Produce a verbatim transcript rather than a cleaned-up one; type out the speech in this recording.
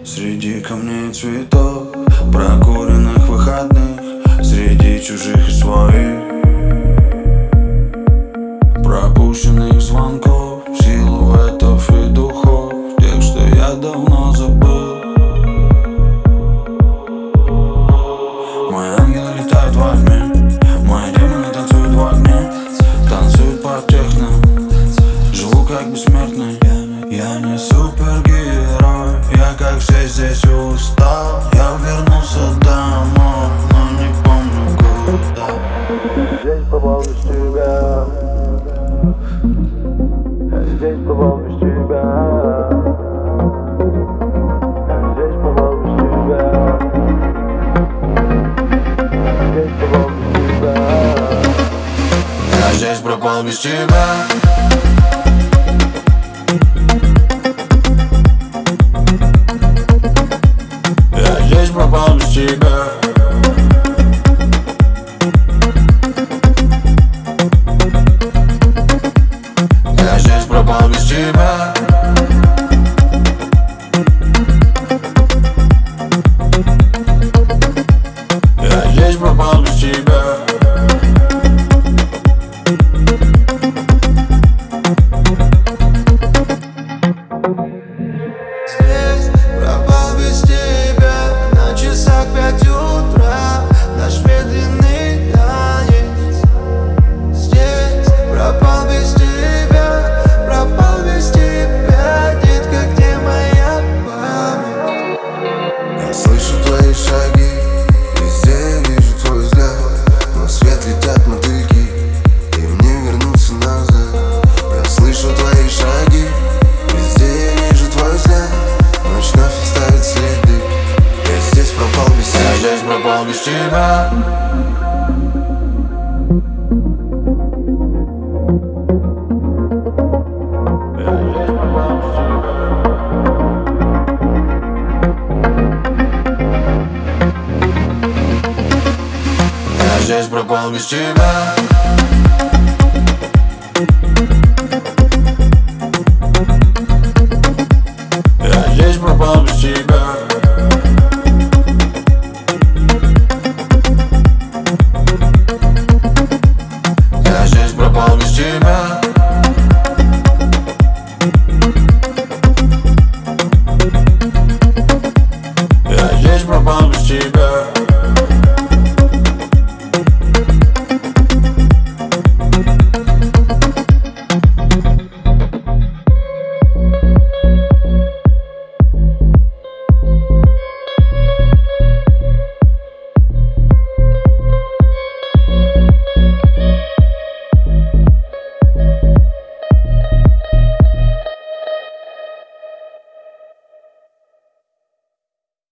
Среди камней и цветов, прокуренных выходных, среди чужих и своих, пропущенных звонков, силуэтов и духов, тех, что я давно забыл. Мои ангелы летают во тьме, мои демоны танцуют в огне, танцуют под техно, живу как бессмертный. Я не супергерой, я как все здесь устал. Я вернулся домой, но не помню куда. Я здесь попал без тебя, я здесь попал без тебя, я здесь попал без тебя, здесь попал без тебя. Я здесь пропал без тебя. Пропал без тебя. Я здесь пропал без тебя. Я здесь пропал без тебя. Здесь пропал без тебя. Пять утра, наш медленный танец. Здесь пропал без тебя, пропал без тебя. Детка, где моя память? Я слышу твои шаги, везде вижу твой взгляд, но в свет летят мотыльки, и мне вернуться назад. Я слышу твои шаги, везде вижу твой взгляд, ночь вновь оставит следы. Я здесь пропал без тебя. Я здесь пропал без тебя. Я здесь пропал без тебя. Я здесь пропал без тебя.